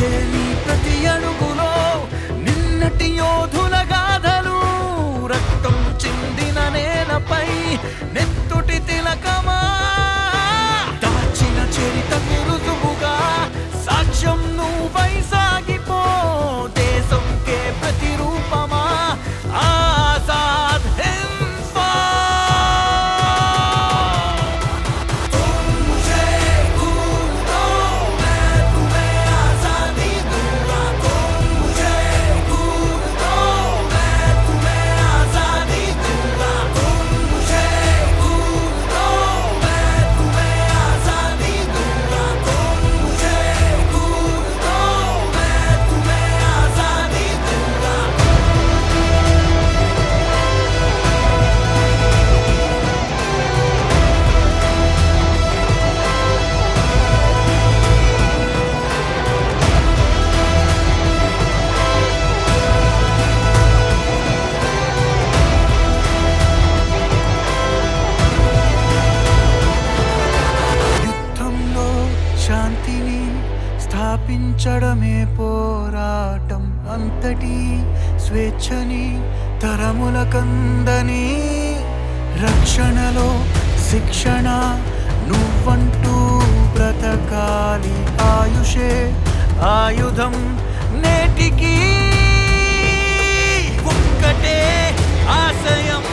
వేసే నీ ప్రతి అడుగులో నిన్నటి యోధుల గాథలు, రక్తం చిందిన నేలపై నెత్తుటి తిలకమా, దాచిన చరితకు రుజువుగా సాక్ష్యం నువ్వై సాగిపో, దేశంకే ప్రతిరూపమా ఆజాద్ హింద్ ఫౌజ్. तुम मुझे खून दो मैं तुम्हें आजादी दूंगा, तुम मुझे खून दो मैं तुम्हें आजादी दूंगा, तुम मुझे खून दो मैं तुम्हें आजादी दूंगा, तुम मुझे खून दो मैं तुम्हें आजादी दूंगा. యుద్ధంలో శాంతిని స్థాపించడమే పోరాటం, అంతటి స్వేచ్ఛని తరములకందని రక్షణలో శిక్షణ నువ్వంటూ బ్రతకాలి, ఆయుషే ఆయుధం నేటికి ఒక్కటే ఆశయం